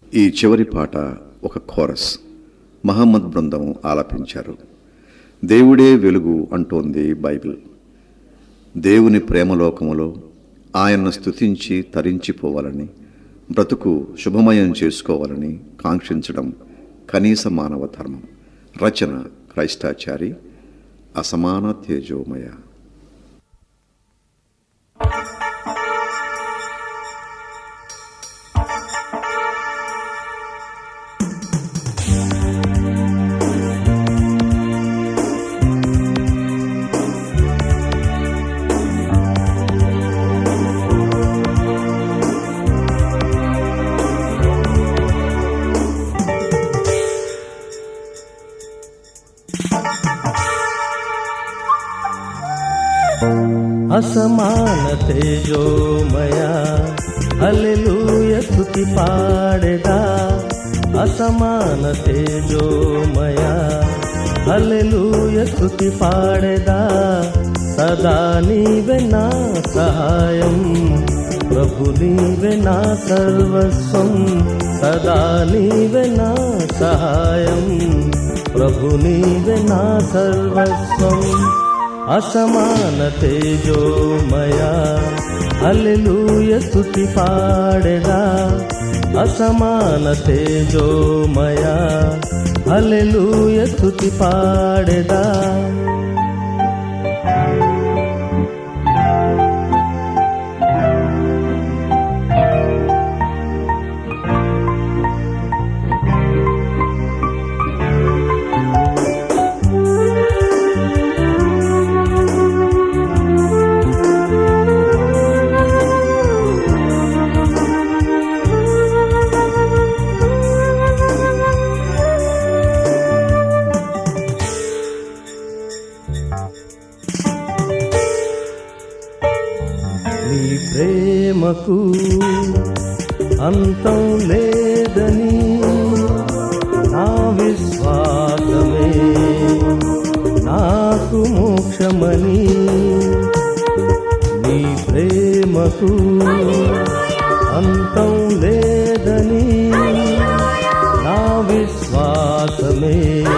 ఈ చివరి పాట ఒక కోరస్ మహమ్మద్ బృందం ఆలపించారు. దేవుడే వెలుగు అంటోంది బైబిల్. దేవుని ప్రేమలోకములో ఆయన్ను స్తుతించి తరించిపోవాలని, బ్రతుకు శుభమయం చేసుకోవాలని కాంక్షించడం కనీస మానవ ధర్మం. రచన క్రైస్తాచారి. అసమాన తేజోమయ. అసమాన తేజోమయా హల్లెలూయా స్తుతి పాడెదా. అసమాన తేజోమయా హల్లెలూయా స్తుతి పాడెదా. సదా నీవే నా సహాయం, ప్రభు నీవే నా సర్వస్వం. సదా నీవే నా సహాయం, ప్రభు నీవే నా సర్వస్వం. అసమాన తేజోమయా హల్లెలూయా స్తుతి పాడెదా. అసమాన తేజోమయా హల్లెలూయా స్తుతి పాడెదా. నీ ప్రేమకు అంతం లేదని నా విశ్వాసమే నాకు మోక్షమని. నీ ప్రేమకు అంతం లేదని నా విశ్వాసమే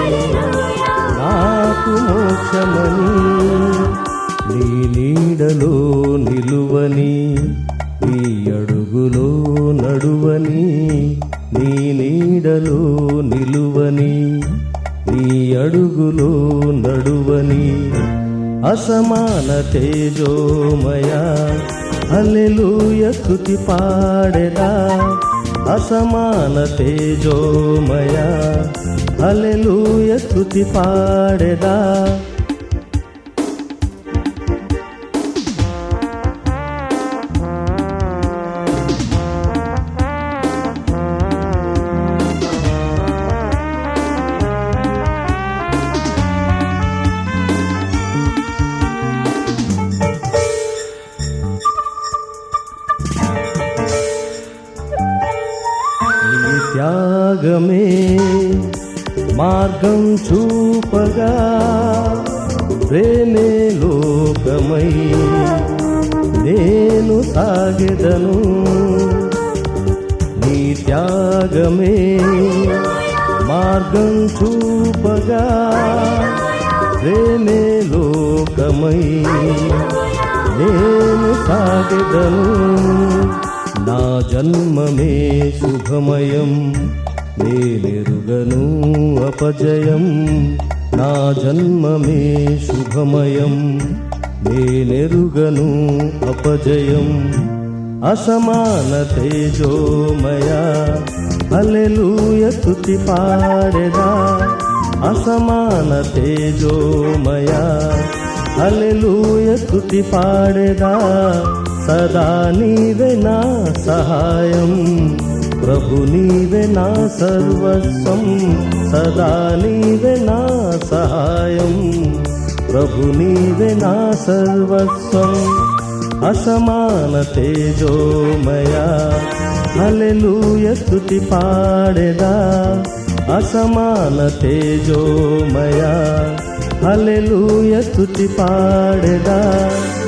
నాకు మోక్షమని. నీ నీడలో నిలువని, నీ అడుగులో నడువని. నీ నీడలో నిలువని, నీ అడుగులో నడువని. అసమాన తేజోమయా హల్లెలూయా స్తుతి పాడెదా. అసమాన తేజోమయా హల్లెలూయా స్తుతి పాడెదా. నీ త్యాగమే మార్గం చూపగా, ప్రేమే లోకమై నేను సాగెదను. నీ త్యాగమే మార్గం చూపగా, ప్రేమే లోకమై నేను సాగెదను. నా జన్మమే శుభమయం, నేనెరుగను అపజయం. నా జన్మమే శుభమయం, నేనెరుగను అపజయం. అసమాన తేజోమయా హల్లెలూయా స్తుతి పాడెదా. అసమాన తేజోమయా హల్లెలూయా స్తుతి పాడెదా. సదా నీవే నా సహాయం, ప్రభు నీవే నా సర్వస్వం. సదా నీవే నా సహాయం, ప్రభు నీవే నా సర్వస్వం. అసమాన తేజోమయా హల్లెలూయా స్తుతి పాడెదా. అసమాన తేజోమయా హల్లెలూయా స్తుతి పాడెదా.